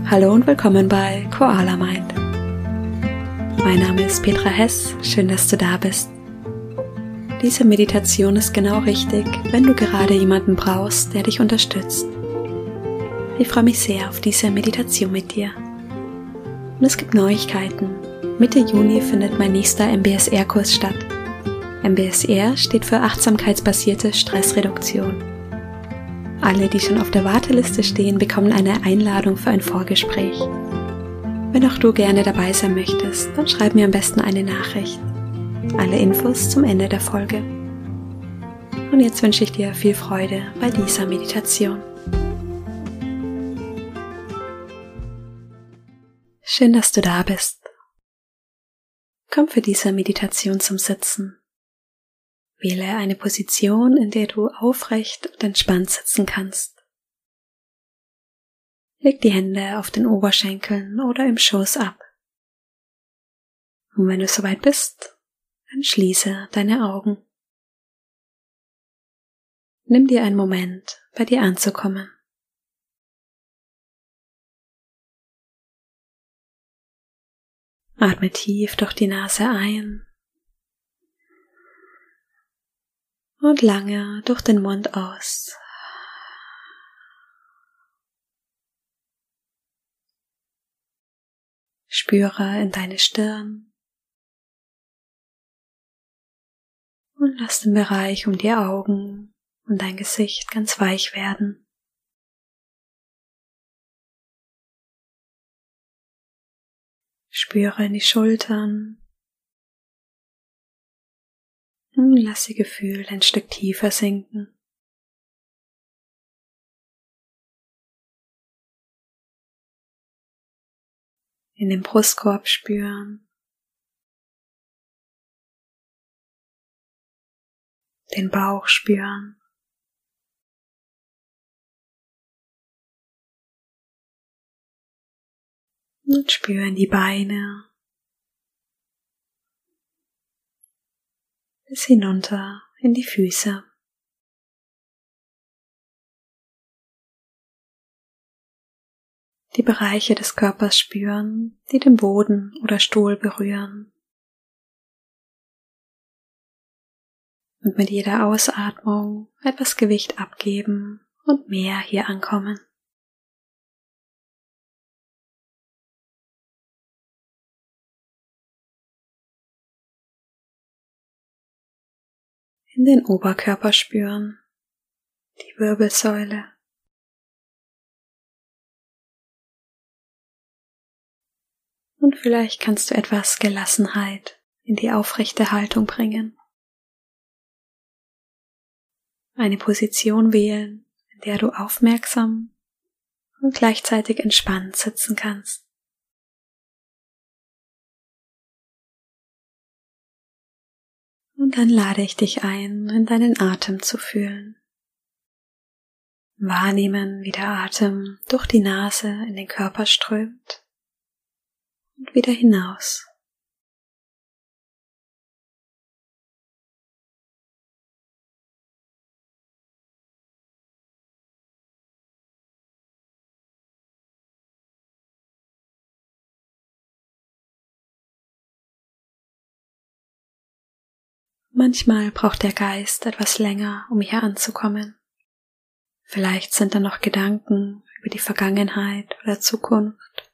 Hallo und willkommen bei Koala Mind. Mein Name ist Petra Hess, schön, dass du da bist. Diese Meditation ist genau richtig, wenn du gerade jemanden brauchst, der dich unterstützt. Ich freue mich sehr auf diese Meditation mit dir. Und es gibt Neuigkeiten. Mitte Juni findet mein nächster MBSR-Kurs statt. MBSR steht für achtsamkeitsbasierte Stressreduktion. Alle, die schon auf der Warteliste stehen, bekommen eine Einladung für ein Vorgespräch. Wenn auch du gerne dabei sein möchtest, dann schreib mir am besten eine Nachricht. Alle Infos zum Ende der Folge. Und jetzt wünsche ich dir viel Freude bei dieser Meditation. Schön, dass du da bist. Komm für diese Meditation zum Sitzen. Wähle eine Position, in der du aufrecht und entspannt sitzen kannst. Leg die Hände auf den Oberschenkeln oder im Schoß ab. Und wenn du soweit bist, dann schließe deine Augen. Nimm dir einen Moment, bei dir anzukommen. Atme tief durch die Nase ein und lange durch den Mund aus. Spüre in deine Stirn und lass den Bereich um die Augen und dein Gesicht ganz weich werden. Spüre in die Schultern und lass die Gefühle ein Stück tiefer sinken. In den Brustkorb spüren, den Bauch spüren, und spüren die Beine bis hinunter in die Füße. Die Bereiche des Körpers spüren, die den Boden oder Stuhl berühren. Und mit jeder Ausatmung etwas Gewicht abgeben und mehr hier ankommen. In den Oberkörper spüren, die Wirbelsäule. Und vielleicht kannst du etwas Gelassenheit in die aufrechte Haltung bringen. Eine Position wählen, in der du aufmerksam und gleichzeitig entspannt sitzen kannst. Und dann lade ich dich ein, in deinen Atem zu fühlen. Wahrnehmen, wie der Atem durch die Nase in den Körper strömt und wieder hinaus. Manchmal braucht der Geist etwas länger, um hier anzukommen. Vielleicht sind da noch Gedanken über die Vergangenheit oder Zukunft.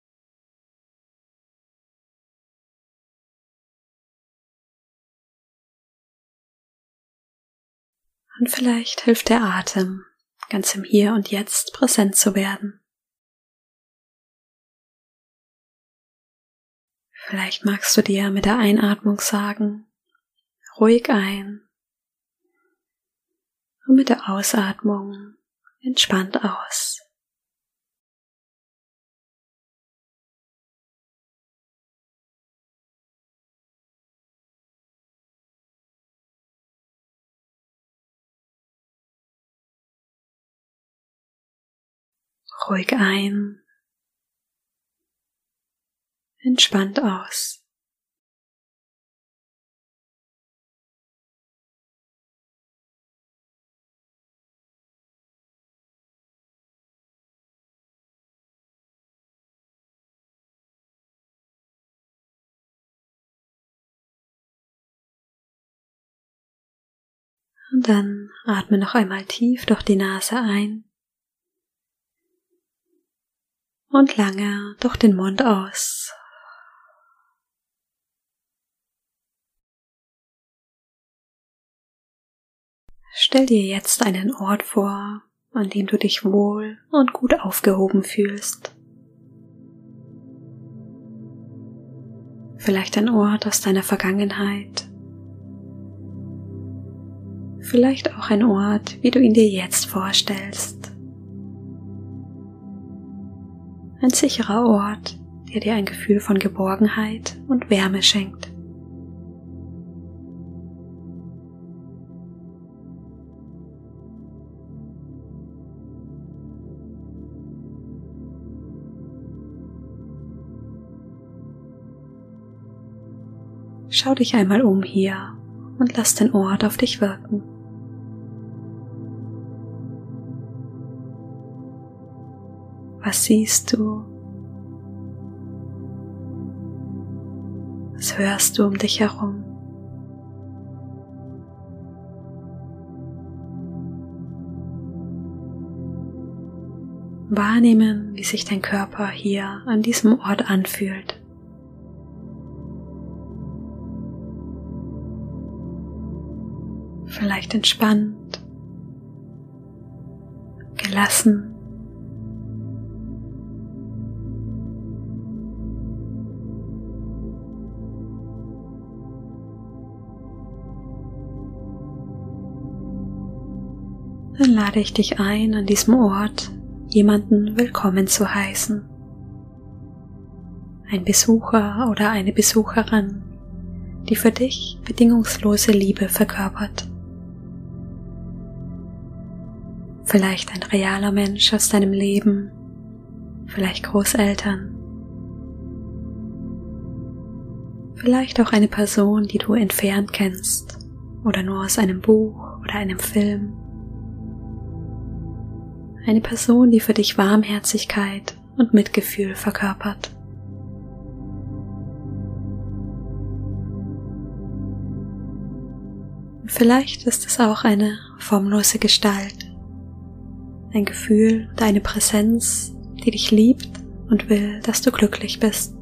Und vielleicht hilft der Atem, ganz im Hier und Jetzt präsent zu werden. Vielleicht magst du dir mit der Einatmung sagen, ruhig ein, und mit der Ausatmung entspannt aus. Ruhig ein, entspannt aus. Und dann atme noch einmal tief durch die Nase ein und lange durch den Mund aus. Stell dir jetzt einen Ort vor, an dem du dich wohl und gut aufgehoben fühlst. Vielleicht ein Ort aus deiner Vergangenheit. Vielleicht auch ein Ort, wie du ihn dir jetzt vorstellst. Ein sicherer Ort, der dir ein Gefühl von Geborgenheit und Wärme schenkt. Schau dich einmal um hier und lass den Ort auf dich wirken. Was siehst du? Was hörst du um dich herum? Wahrnehmen, wie sich dein Körper hier an diesem Ort anfühlt. Vielleicht entspannt, gelassen. Dann lade ich dich ein, an diesem Ort jemanden willkommen zu heißen. Ein Besucher oder eine Besucherin, die für dich bedingungslose Liebe verkörpert. Vielleicht ein realer Mensch aus deinem Leben, vielleicht Großeltern, vielleicht auch eine Person, die du entfernt kennst oder nur aus einem Buch oder einem Film. Eine Person, die für dich Warmherzigkeit und Mitgefühl verkörpert. Und vielleicht ist es auch eine formlose Gestalt, ein Gefühl oder eine Präsenz, die dich liebt und will, dass du glücklich bist.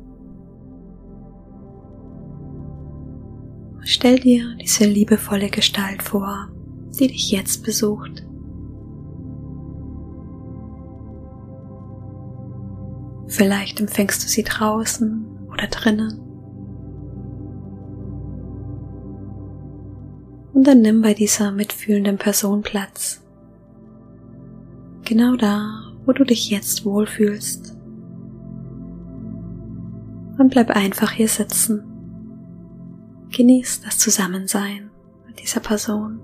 Stell dir diese liebevolle Gestalt vor, die dich jetzt besucht. Vielleicht empfängst du sie draußen oder drinnen. Und dann nimm bei dieser mitfühlenden Person Platz. Genau da, wo du dich jetzt wohlfühlst. Und bleib einfach hier sitzen. Genieß das Zusammensein mit dieser Person.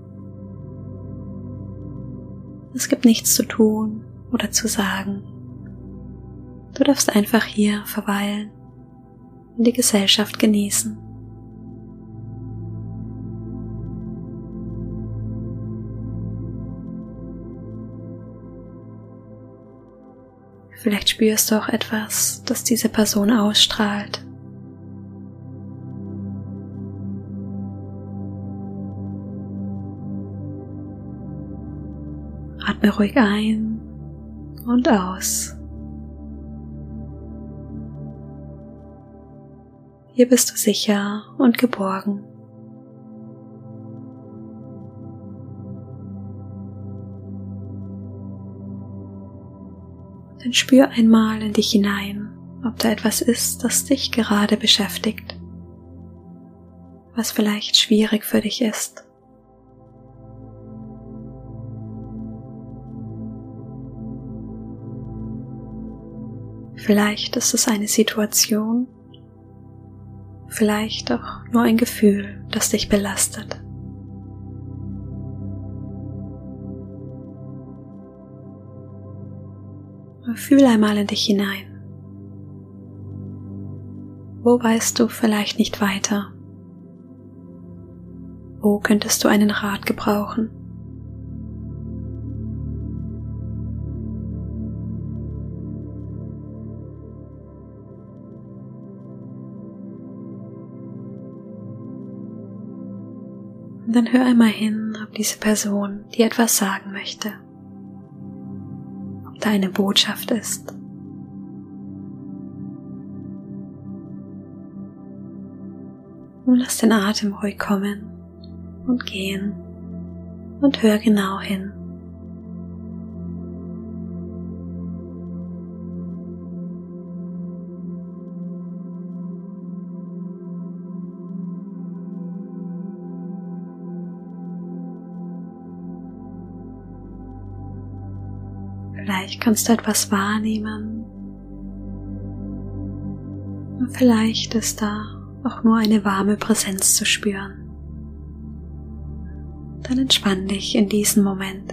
Es gibt nichts zu tun oder zu sagen. Du darfst einfach hier verweilen und die Gesellschaft genießen. Vielleicht spürst du auch etwas, das diese Person ausstrahlt. Atme ruhig ein und aus. Hier bist du sicher und geborgen. Dann spür einmal in dich hinein, ob da etwas ist, das dich gerade beschäftigt, was vielleicht schwierig für dich ist. Vielleicht ist es eine Situation, vielleicht auch nur ein Gefühl, das dich belastet. Fühl einmal in dich hinein. Wo weißt du vielleicht nicht weiter? Wo könntest du einen Rat gebrauchen? Und dann hör einmal hin, ob diese Person dir etwas sagen möchte, ob da eine Botschaft ist. Und lass den Atem ruhig kommen und gehen und hör genau hin. Vielleicht kannst du etwas wahrnehmen und vielleicht ist da auch nur eine warme Präsenz zu spüren. Dann entspann dich in diesem Moment.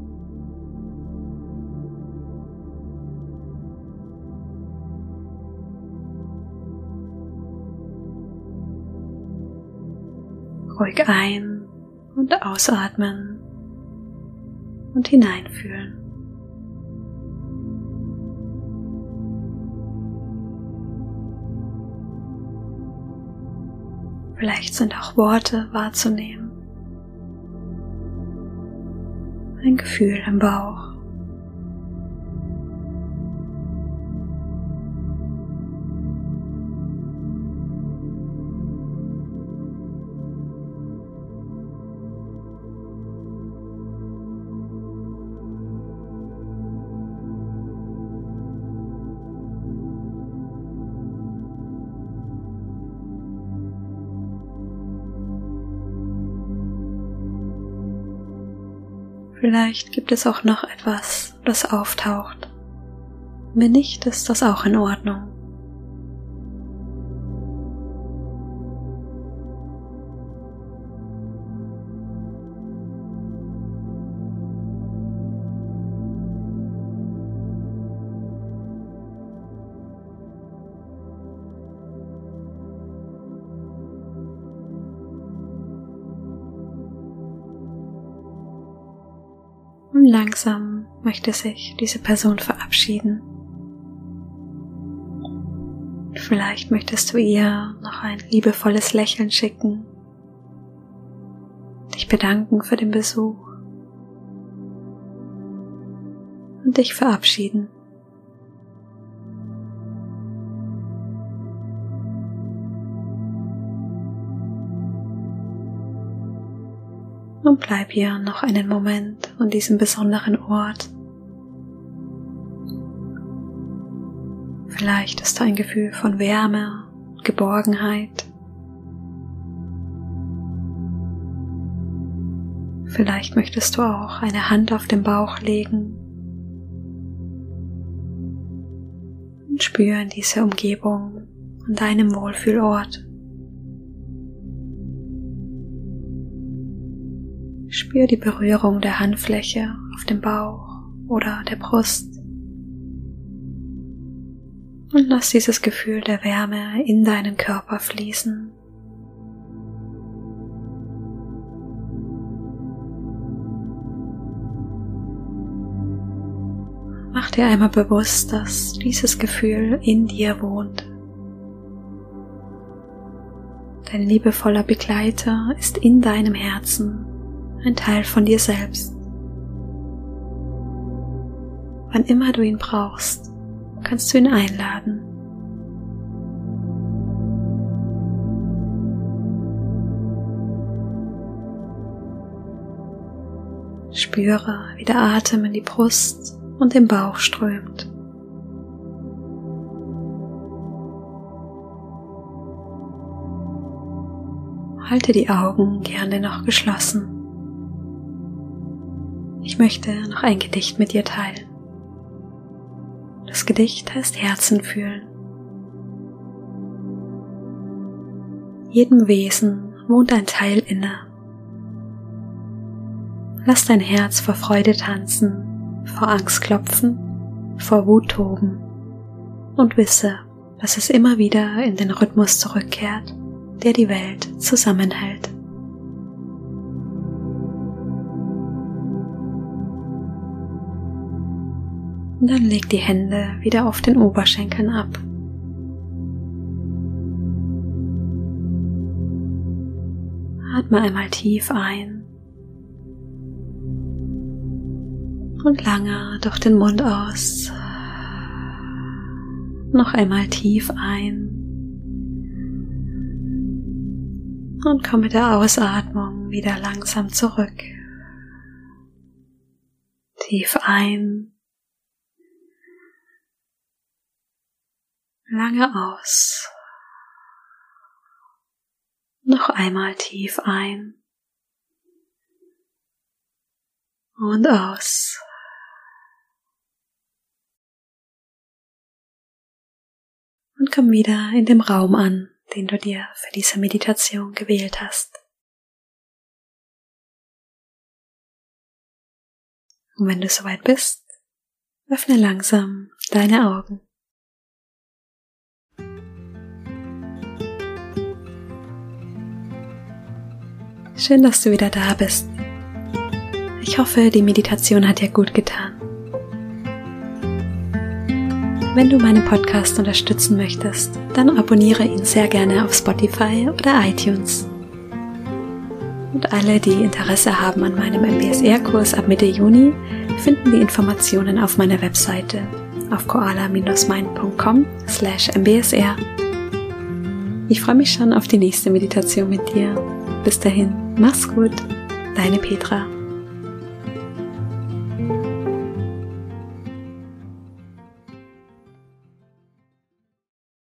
Ruhig ein- und ausatmen und hineinfühlen. Vielleicht sind auch Worte wahrzunehmen. Ein Gefühl im Bauch. Vielleicht gibt es auch noch etwas, das auftaucht. Wenn nicht, ist das auch in Ordnung. Und langsam möchte sich diese Person verabschieden. Vielleicht möchtest du ihr noch ein liebevolles Lächeln schicken, dich bedanken für den Besuch und dich verabschieden. Und bleib hier noch einen Moment an diesem besonderen Ort. Vielleicht ist da ein Gefühl von Wärme, Geborgenheit. Vielleicht möchtest du auch eine Hand auf den Bauch legen und spüren diese Umgebung an deinem Wohlfühlort. Spür die Berührung der Handfläche auf dem Bauch oder der Brust und lass dieses Gefühl der Wärme in deinen Körper fließen. Mach dir einmal bewusst, dass dieses Gefühl in dir wohnt. Dein liebevoller Begleiter ist in deinem Herzen. Ein Teil von dir selbst. Wann immer du ihn brauchst, kannst du ihn einladen. Spüre, wie der Atem in die Brust und den Bauch strömt. Halte die Augen gerne noch geschlossen. Ich möchte noch ein Gedicht mit dir teilen. Das Gedicht heißt Herzen fühlen. Jedem Wesen wohnt ein Teil inne. Lass dein Herz vor Freude tanzen, vor Angst klopfen, vor Wut toben und wisse, dass es immer wieder in den Rhythmus zurückkehrt, der die Welt zusammenhält. Und dann leg die Hände wieder auf den Oberschenkeln ab. Atme einmal tief ein und lange durch den Mund aus. Noch einmal tief ein und komm mit der Ausatmung wieder langsam zurück. Tief ein, lange aus. Noch einmal tief ein und aus. Und komm wieder in dem Raum an, den du dir für diese Meditation gewählt hast. Und wenn du soweit bist, öffne langsam deine Augen. Schön, dass du wieder da bist. Ich hoffe, die Meditation hat dir gut getan. Wenn du meinen Podcast unterstützen möchtest, dann abonniere ihn sehr gerne auf Spotify oder iTunes. Und alle, die Interesse haben an meinem MBSR-Kurs ab Mitte Juni, finden die Informationen auf meiner Webseite auf koala-mind.com/mbsr. Ich freue mich schon auf die nächste Meditation mit dir. Bis dahin, mach's gut, deine Petra.